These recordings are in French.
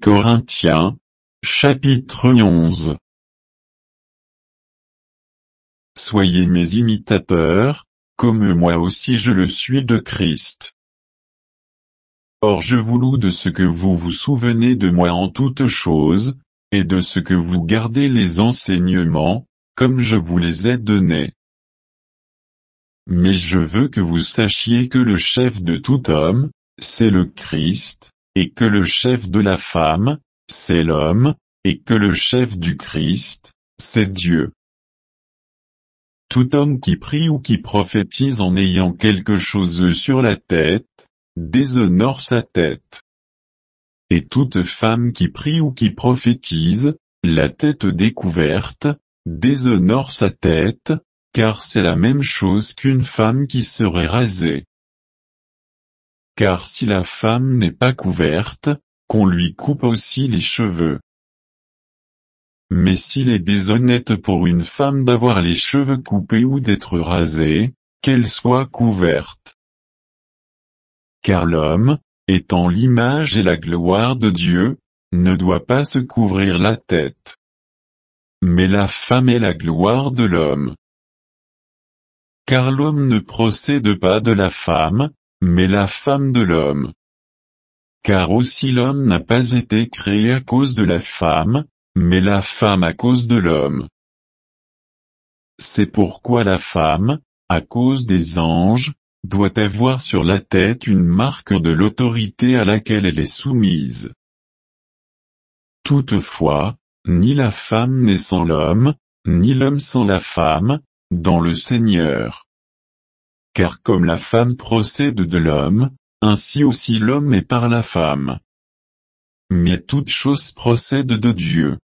Corinthiens, chapitre 11. Soyez mes imitateurs, comme moi aussi je le suis de Christ. Or je vous loue de ce que vous vous souvenez de moi en toutes choses, et de ce que vous gardez les enseignements, comme je vous les ai donnés. Mais je veux que vous sachiez que le chef de tout homme, c'est le Christ, et que le chef de la femme, c'est l'homme, et que le chef du Christ, c'est Dieu. Tout homme qui prie ou qui prophétise en ayant quelque chose sur la tête, déshonore sa tête. Et toute femme qui prie ou qui prophétise, la tête découverte, déshonore sa tête, car c'est la même chose qu'une femme qui serait rasée. Car si la femme n'est pas couverte, qu'on lui coupe aussi les cheveux. Mais s'il est déshonnête pour une femme d'avoir les cheveux coupés ou d'être rasée, qu'elle soit couverte. Car l'homme, étant l'image et la gloire de Dieu, ne doit pas se couvrir la tête. Mais la femme est la gloire de l'homme. Car l'homme ne procède pas de la femme, mais la femme de l'homme. Car aussi l'homme n'a pas été créé à cause de la femme, mais la femme à cause de l'homme. C'est pourquoi la femme, à cause des anges, doit avoir sur la tête une marque de l'autorité à laquelle elle est soumise. Toutefois, ni la femme n'est sans l'homme, ni l'homme sans la femme, dans le Seigneur. Car comme la femme procède de l'homme, ainsi aussi l'homme est par la femme. Mais toute chose procède de Dieu.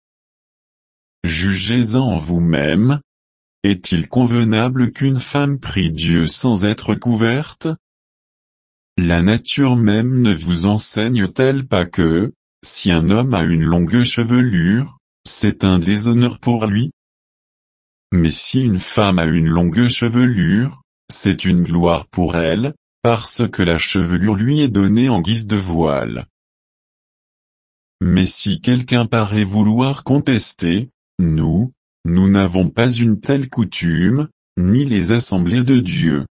Jugez-en vous-même. Est-il convenable qu'une femme prie Dieu sans être couverte? La nature même ne vous enseigne-t-elle pas que, si un homme a une longue chevelure, c'est un déshonneur pour lui? Mais si une femme a une longue chevelure, c'est une gloire pour elle, parce que la chevelure lui est donnée en guise de voile. Mais si quelqu'un paraît vouloir contester, nous n'avons pas une telle coutume, ni les assemblées de Dieu.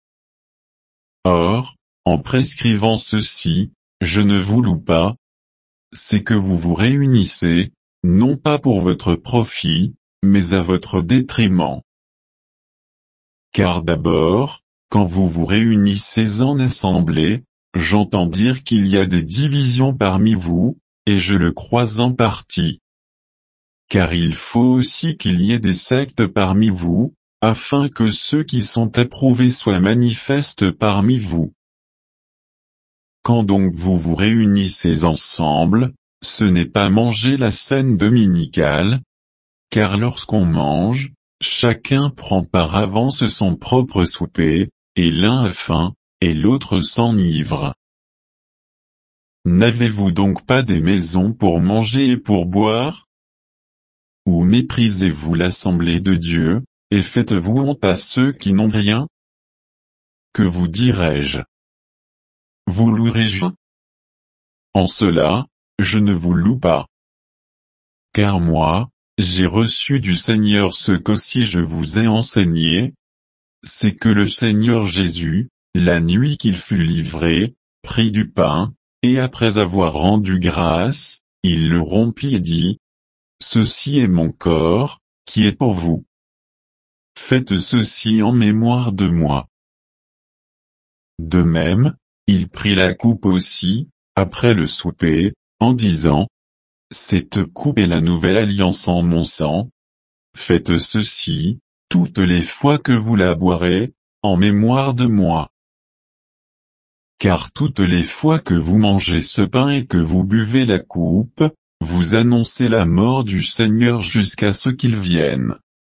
Or, en prescrivant ceci, je ne vous loue pas, c'est que vous vous réunissez, non pas pour votre profit, mais à votre détriment. Car d'abord, quand vous vous réunissez en assemblée, j'entends dire qu'il y a des divisions parmi vous, et je le crois en partie. Car il faut aussi qu'il y ait des sectes parmi vous, afin que ceux qui sont approuvés soient manifestes parmi vous. Quand donc vous vous réunissez ensemble, ce n'est pas manger la scène dominicale, car lorsqu'on mange, chacun prend par avance son propre souper, et l'un a faim, et l'autre s'enivre. N'avez-vous donc pas des maisons pour manger et pour boire? Ou méprisez-vous l'assemblée de Dieu, et faites-vous honte à ceux qui n'ont rien? Que vous dirai-je? Vous louerai-je? En cela, je ne vous loue pas. Car moi, j'ai reçu du Seigneur ce qu'aussi je vous ai enseigné, c'est que le Seigneur Jésus, la nuit qu'il fut livré, prit du pain, et après avoir rendu grâce, il le rompit et dit: Ceci est mon corps, qui est pour vous. Faites ceci en mémoire de moi. De même, il prit la coupe aussi, après le souper, en disant: Cette coupe est la nouvelle alliance en mon sang. Faites ceci, toutes les fois que vous la boirez, en mémoire de moi. Car toutes les fois que vous mangez ce pain et que vous buvez la coupe, vous annoncez la mort du Seigneur jusqu'à ce qu'il vienne.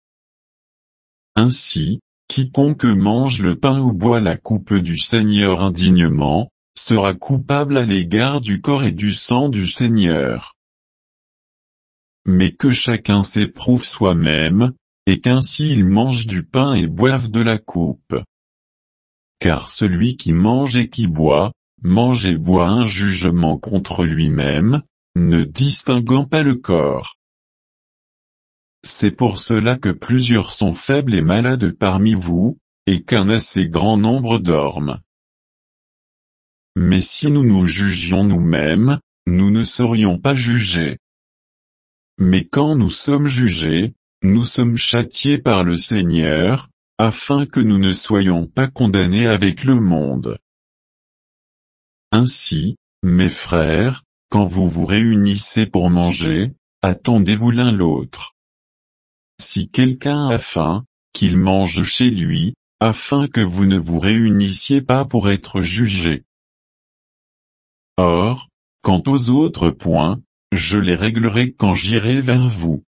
Ainsi, quiconque mange le pain ou boit la coupe du Seigneur indignement, sera coupable à l'égard du corps et du sang du Seigneur. Mais que chacun s'éprouve soi-même, et qu'ainsi il mange du pain et boive de la coupe. Car celui qui mange et qui boit, mange et boit un jugement contre lui-même, ne distinguant pas le corps. C'est pour cela que plusieurs sont faibles et malades parmi vous, et qu'un assez grand nombre dorment. Mais si nous nous jugions nous-mêmes, nous ne serions pas jugés. Mais quand nous sommes jugés, nous sommes châtiés par le Seigneur, afin que nous ne soyons pas condamnés avec le monde. Ainsi, mes frères, quand vous vous réunissez pour manger, attendez-vous l'un l'autre. Si quelqu'un a faim, qu'il mange chez lui, afin que vous ne vous réunissiez pas pour être jugés. Or, quant aux autres points, je les réglerai quand j'irai vers vous.